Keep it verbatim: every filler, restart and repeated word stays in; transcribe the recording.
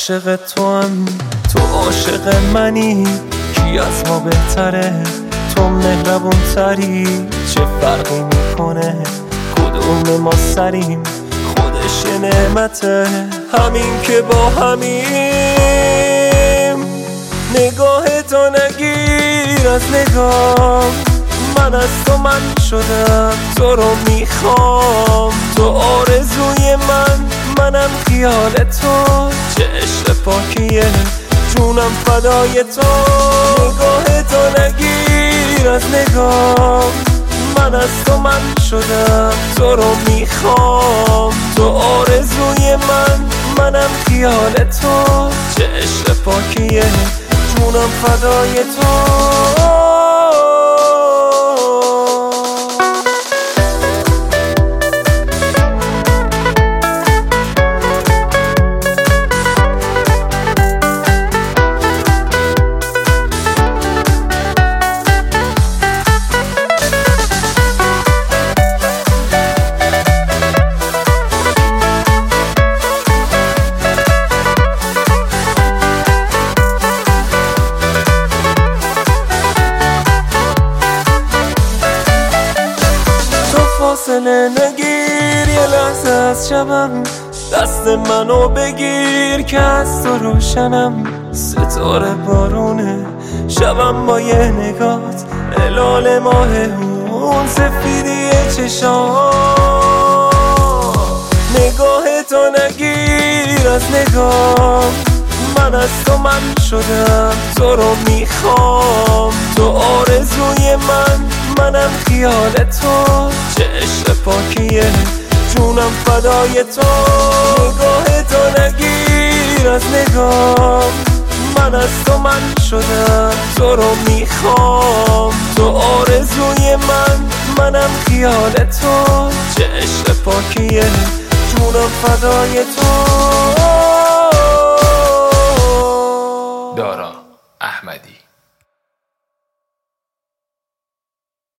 عاشق تو هم، تو عاشق منی، کی از ما بهتره؟ تو مهربون تری، چه فرقی میکنه کدوم ما سریم؟ خودش نعمته همین که با همیم. نگاه تو نگیر از نگام، من از تو من شدم، تو رو میخوام. تو آرزوی من، منم خیال تو، چه عشق پاکیه جونم فدای تو. نگاه تو نگیر از نگام، من از تو من شدم، تو رو میخوام. تو آرزوی من، منم خیال تو، چه عشق پاکیه جونم فدای تو. فاصله نگیر یه لحظه از شبم، دست منو بگیر که از تو روشنم. ستاره بارونه شبم با یه نگات، هلال ماه اون سفیدی چشام. نگاه تو نگیر از نگام، من از تو من شدم، تو رو میخوام. تو آرزوی من، منم خیال تو، چه عشق پاکیه جونم فدای تو. نگاه تو نگیر از نگام، من از تو من شدم، تو رو میخوام. تو آرزوی من، منم خیال تو، چه عشق پاکیه جونم فدای تو.